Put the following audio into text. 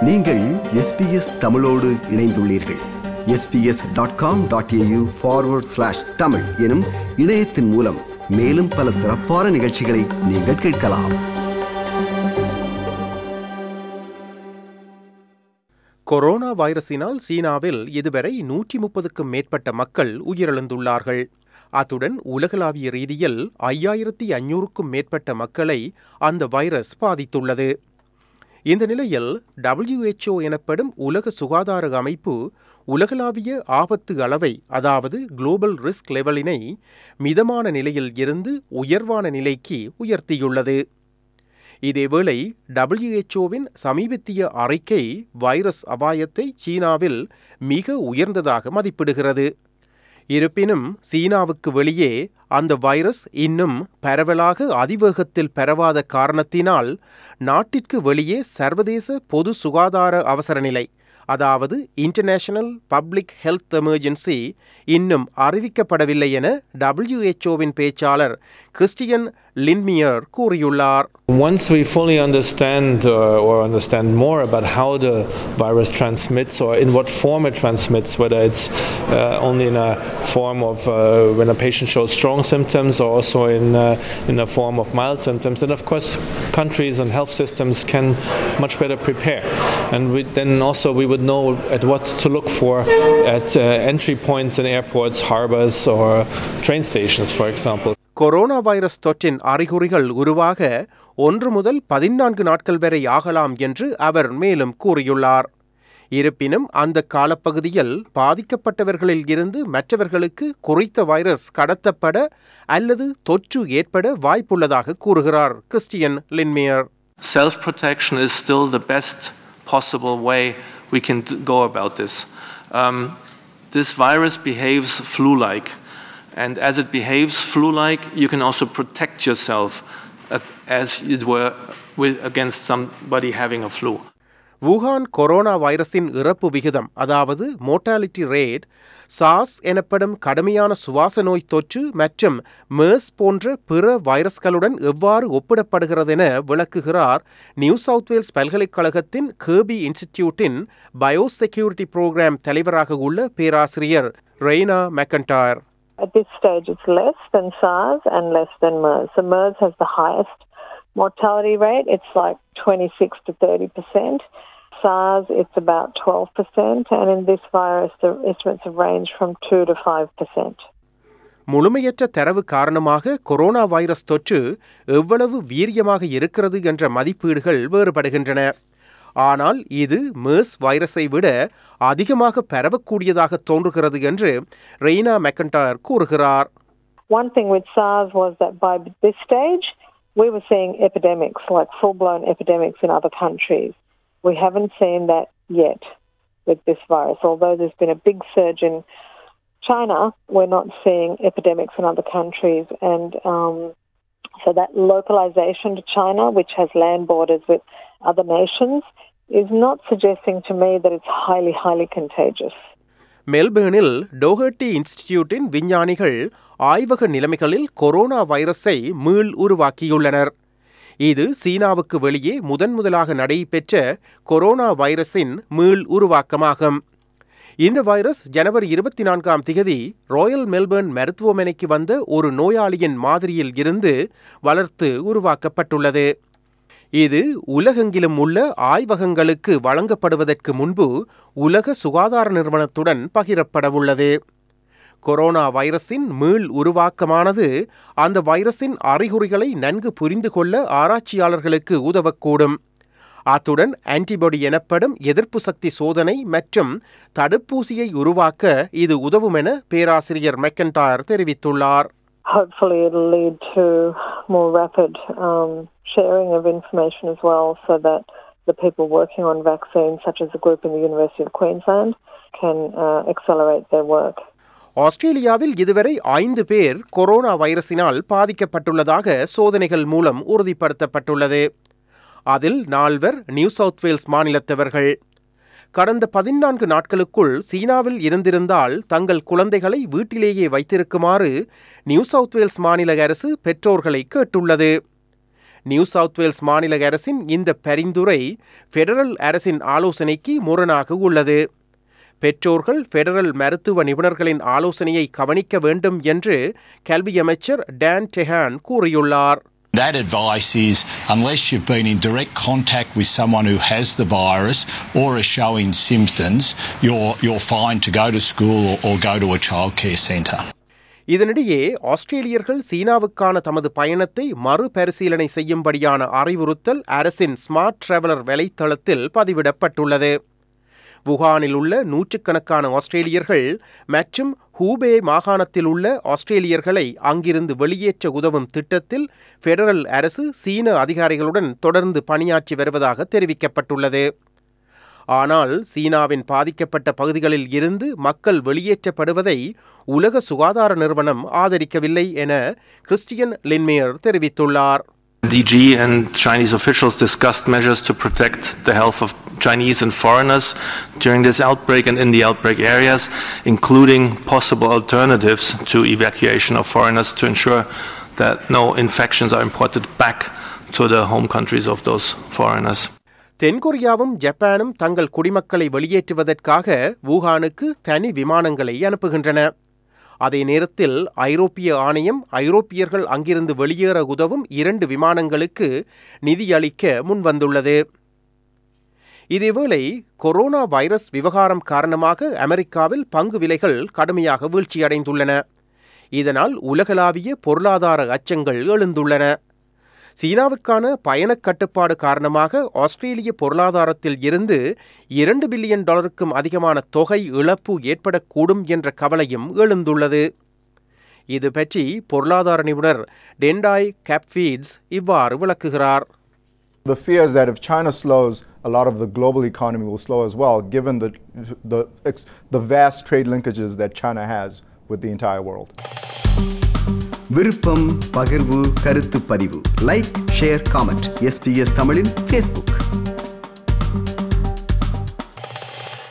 நீங்கள் SBS தமிழோடு இணைந்துள்ளீர்கள். sbs.com.au/tamil எனும் இணையத்தின் மூலம் மேலும் பல சிறப்பான நிகழ்ச்சிகளை நீங்கள் கேட்கலாம். கொரோனா வைரஸினால் சீனாவில் இதுவரை 130க்கும் மேற்பட்ட மக்கள் உயிரிழந்துள்ளார்கள். அத்துடன் உலகளாவிய ரீதியில் 5500க்கும் மேற்பட்ட மக்களை அந்த வைரஸ் பாதித்துள்ளது. இந்த நிலையில் WHO எனப்படும் உலக சுகாதார அமைப்பு உலகளாவிய ஆபத்து அளவை, அதாவது குளோபல் ரிஸ்க் லெவலினை மிதமான நிலையில் இருந்து உயர்வான நிலைக்கு உயர்த்தியுள்ளது. இதேவேளை WHOவின் சமீபத்திய அறிக்கை வைரஸ் அபாயத்தை சீனாவில் மிக உயர்ந்ததாக மதிப்பிடுகிறது. இருப்பினும் சீனாவுக்கு வெளியே அந்த வைரஸ் இன்னும் பரவலாக அதிவேகத்தில் பரவாத காரணத்தினால் நாட்டிற்கு வெளியே சர்வதேச பொது சுகாதார அவசர நிலை, அதாவது இன்டர்நேஷனல் பப்ளிக் ஹெல்த் எமர்ஜென்சி இன்னும் அறிவிக்கப்படவில்லை என WHOவின் பேச்சாளர் கிறிஸ்டியன் லின்மியர் கூறியுள்ளார். Once we fully understand more about how the virus transmits or in what form it transmits, whether it's only in a form of when a patient shows strong symptoms or also in a form of mild symptoms, then of course countries and health systems can much better prepare. And then also we would know at what to look for at entry points in airports, harbors or train stations, for example. Corona virus தொற்றின் அறிகுறிகள் உருவாக 1 முதல் 14 நாட்கள் வரை ஆகலாம் என்று அவர் மேலும் கூறியுள்ளார். இருப்பினும் அந்த காலப்பகுதியில் பாதிக்கப்பட்டவர்களில் இருந்து மற்றவர்களுக்கு குறித்த வைரஸ் கடத்தப்பட அல்லது தொற்று ஏற்பட வாய்ப்புள்ளதாக கூறுகிறார் Christian Linmeier. Self-protection is still the best possible way we can go about this. This virus behaves flu-like. And as it behaves flu-like, you can also protect yourself as it were against somebody having a flu. Wuhan corona வைரஸின் இறப்பு விகிதம், அதாவது mortality rate, SARS எனப்படும் கடுமையான சுவாச நோய் தொற்று மற்றும் MERS போன்ற பிற வைரஸ்களுடன் எவ்வாறு ஒப்பிடப்படுகிறது என விளக்குகிறார் நியூ சவுத் வேல்ஸ் பல்கலைக்கழகத்தின் கர்பி இன்ஸ்டிடியூட்டின் பயோசெக்யூரிட்டி புரோகிராம் தலைவராக உள்ள பேராசிரியர் Raina மெக்கன்டைர். At this stage, it's less than SARS and less than MERS. So MERS has the highest mortality rate. It's like 26 to 30%. SARS, it's about 12%. And in this virus, the estimates have ranged from 2 to 5%. முழுமையற்ற தரவு காரணமாக corona virus தொற்று எவ்வளவு வீரியமாக இருக்கிறது என்ற மதிப்பீடுகள் வேறுபடுகின்றன. ஆனால் இது MERS வைரஸை விட அதிகமாக பரவக்கூடியதாக தோன்றுகிறது என்று ரெய்னா மெக்கன்டைர் கூறுகிறார். One thing with SARS was that by this stage, we were seeing epidemics, like full-blown epidemics in other countries. We haven't seen that yet with this virus. Although there's been a big surge in China, we're not seeing epidemics in other countries. And so that localization to China, which has land borders with other nations, is not suggesting to me that it's highly, highly contagious. மெல்பேர்னில் டோஹர்ட்டி இன்ஸ்டிடியூட்டின் விஞ்ஞானிகள் ஆய்வக நிலைமைகளில் corona வைரஸை மீள் உருவாக்கியுள்ளனர். இது சீனாவுக்கு வெளியே முதலாக நடைபெற்ற கொரோனா வைரஸின் மீள் உருவாக்கமாகும். இந்த வைரஸ் ஜனவரி 24 ராயல் மெல்பேர்ன் மருத்துவமனைக்கு வந்த ஒரு நோயாளியின் மாதிரியில் இருந்து வளர்த்து உருவாக்கப்பட்டுள்ளது. இது உலகெங்கிலும் உள்ள ஆய்வகங்களுக்கு வழங்கப்படுவதற்கு முன்பு உலக சுகாதார நிறுவனத்துடன் பகிரப்படவுள்ளது. கொரோனா வைரஸின் மீள் உருவாக்கமானது அந்த வைரஸின் அறிகுறிகளை நன்கு புரிந்து கொள்ள ஆராய்ச்சியாளர்களுக்கு உதவக்கூடும். அத்துடன் ஆன்டிபாடி எனப்படும் எதிர்ப்பு சக்தி சோதனை மற்றும் தடுப்பூசியை உருவாக்க இது உதவும் என பேராசிரியர் மெக்கன்டைர் தெரிவித்துள்ளார். Hopefully it'll lead to more rapid sharing of information as well, so that the people working on vaccines, such as the group in the University of Queensland, can accelerate their work. ஆஸ்திரேலியாவில் இதுவரை 5 பேர் corona வைரஸினால் பாதிக்கப்பட்டுள்ளதாக சோதனைகள் மூலம் உறுதிப்படுத்தப்பட்டுள்ளது. அதில் 4 new south Wales மாநிலத்தவர்கள். கடந்த 14 நாட்களுக்குள் சீனாவில் இருந்திருந்தால் தங்கள் குழந்தைகளை வீட்டிலேயே வைத்திருக்குமாறு நியூ சவுத் வேல்ஸ் மாநில அரசு பெற்றோர்களை கேட்டுள்ளது. நியூ சவுத் வேல்ஸ் மாநில அரசின் இந்த பரிந்துரை ஃபெடரல் அரசின் ஆலோசனைக்கு முரணாக உள்ளது. பெற்றோர்கள் ஃபெடரல் மருத்துவ நிபுணர்களின் ஆலோசனையை கவனிக்க வேண்டும் என்று கல்வி அமைச்சர் டான் டெஹான் கூறியுள்ளார். That advice is, unless you've been in direct contact with someone who has the virus or is showing symptoms, you're fine to go to school or go to a childcare centre. இதனிடையே ஆஸ்திரேலியர்கள் சீனாவுக்கான தமது பயணத்தை மறுபரிசீலனை செய்யும்படியான அறிவுறுத்தல் அரசின் smart traveller வலைத்தளத்தில் பதிவிடப்பட்டுள்ளது. வுகானில் உள்ள நூற்றுக்கணக்கான ஆஸ்திரேலியர்கள் மற்றும் ஹூபே மாகாணத்தில் உள்ள ஆஸ்திரேலியர்களை அங்கிருந்து வெளியேற்ற உதவும் திட்டத்தில் ஃபெடரல் அரசு சீன அதிகாரிகளுடன் தொடர்ந்து பணியாற்றி வருவதாக தெரிவிக்கப்பட்டுள்ளது. ஆனால் சீனாவின் பாதிக்கப்பட்ட பகுதிகளில் இருந்து மக்கள் வெளியேற்றப்படுவதை உலக சுகாதார நிறுவனம் ஆதரிக்கவில்லை என கிறிஸ்டியன் லின்மேயர் தெரிவித்துள்ளார். DG and Chinese officials discussed measures to protect the health of Chinese and foreigners during this outbreak and in the outbreak areas, including possible alternatives to evacuation of foreigners to ensure that no infections are imported back to the home countries of those foreigners. தென்கொரியாவும் ஜப்பானும் தங்கள் குடிமக்களை வெளியேற்றுவதற்காக வூஹானுக்கு தனி விமானங்களை அனுப்புகின்றன. அதே நேரத்தில் ஐரோப்பிய ஆணையம் ஐரோப்பியர்கள் அங்கிருந்து வெளியேற உதவும் 2 விமானங்களுக்கு நிதியளிக்க முன்வந்துள்ளது. இதேவேளை கொரோனா வைரஸ் விவகாரம் காரணமாக அமெரிக்காவில் பங்கு விலைகள் கடுமையாக வீழ்ச்சியடைந்துள்ளன. இதனால் உலகளாவிய பொருளாதார அச்சங்கள் எழுந்துள்ளன. சீனாவுக்கான பயணக் கட்டுப்பாடு காரணமாக ஆஸ்திரேலிய பொருளாதாரத்தில் இருந்து $2 பில்லியன் அதிகமான தொகை இழப்பு ஏற்படக்கூடும் என்ற கவலையும் எழுந்துள்ளது. இது பற்றி பொருளாதார நிபுணர் டெண்டாய் கேப்ஃபீட்ஸ் இவ்வாறு விளக்குகிறார். The fear is that if China slows, a lot of the global economy will slow as well, given the vast trade linkages that China has with the entire world. விருப்பம், பகிர்வு, கருத்து பதிவு, லைக், ஷேர், காமெண்ட். SBS தமிழின் Facebook.